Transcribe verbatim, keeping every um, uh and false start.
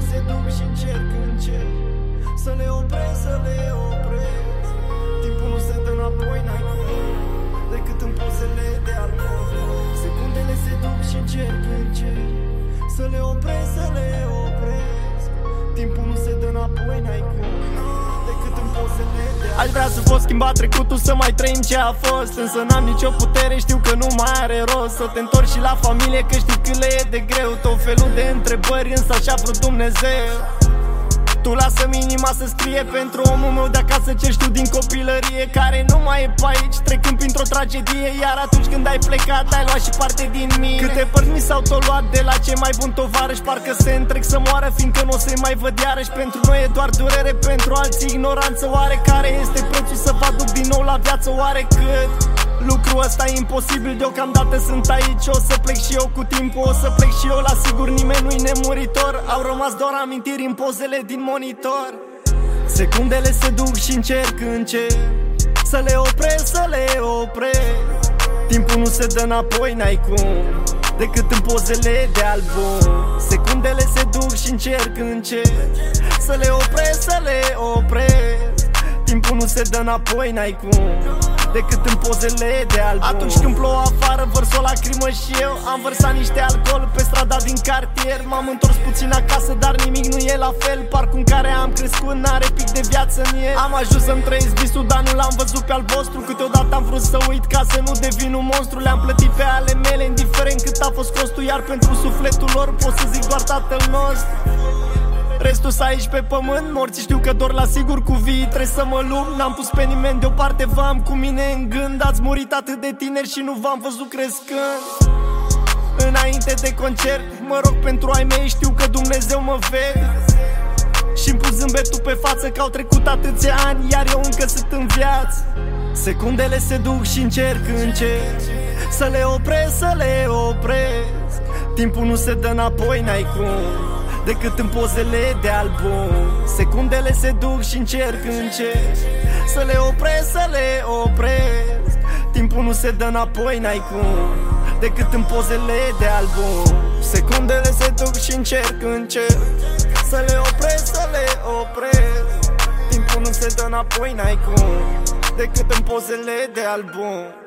se duc și încerc, încerc să le opresc, să le opresc. Timpul nu se dă înapoi, n-ai cum, decât în pozele de album. Secundele se duc și încerc, încerc să le opresc, să le opresc. Timpul nu se dă înapoi, n-ai cum, decât în pozele de album. Aș vrea să pot schimba trecutul, să mai trăim ce a fost, însă n-am nicio putere, știu că nu mai are rost să te întorci și la familie, că știu cât le e de greu. Tot felul de întrebări, însă așa vrut Dumnezeu. Tu lasă-mi inima să scrie pentru omul meu de acasă ce știu din copilărie, care nu mai e pe aici, trecând printr-o tragedie. Iar atunci când ai plecat, ai luat și parte din mine. Câte părți mi s-au tot luat de la cei mai buni tovarăși, parcă se întreg să moară, fiindcă nu o să-i mai văd iarăși. Pentru noi e doar durere, pentru alții ignoranță. Oare care este prețul să vă aduc din nou la viață? Oare cât? Lucrul ăsta e imposibil, deocamdată sunt aici. O să plec și eu cu timpul, o să plec și eu, la sigur nimeni nu-i nemuritor. Au rămas doar amintiri în pozele din monitor. Secundele se duc și încerc, încerc să le opresc, să le opresc. Timpul nu se dă înapoi, n-ai cum, decât în pozele de album. Secundele se duc și încerc, încerc să le opresc, să le opresc. Timpul nu se dă înapoi, n-ai cum, decât în pozele de album. Atunci când plouă afară, vărs o lacrimă și eu am vărsat niște alcool pe strada din cartier. M-am întors puțin acasă, dar nimic nu e la fel. Parcul în care am crescut n-are pic de viață în el. Am ajuns să-mi trăiesc visul, dar nu l-am văzut pe al vostru. Câteodată am vrut să uit ca să nu devin un monstru. Le-am plătit pe ale mele, indiferent cât a fost costul. Iar pentru sufletul lor pot să zic doar Tatăl nostru. Restul s-a aici pe pământ, morții știu că dor la sigur cu vii. Trebuie să mă lupt, n-am pus pe nimeni deoparte, v-am cu mine în gând. Ați murit atât de tineri și nu v-am văzut crescând. Înainte de concert, mă rog pentru ai mei, știu că Dumnezeu mă vede și-mi pus zâmbetul pe față, că au trecut atâția ani, iar eu încă sunt în viață. Secundele se duc și încerc, încerc să le opresc, să le opresc. Timpul nu se dă înapoi, n-ai cum, decât în pozele de album. Secundele se duc și încerc, încerc să le opresc, să le opresc. Timpul nu se dă înapoi, n-ai cum, decât în pozele de album. Secundele se duc și încerc, încerc să le opresc, să le opresc. Timpul nu se dă înapoi, n-ai cum, decât în pozele de album.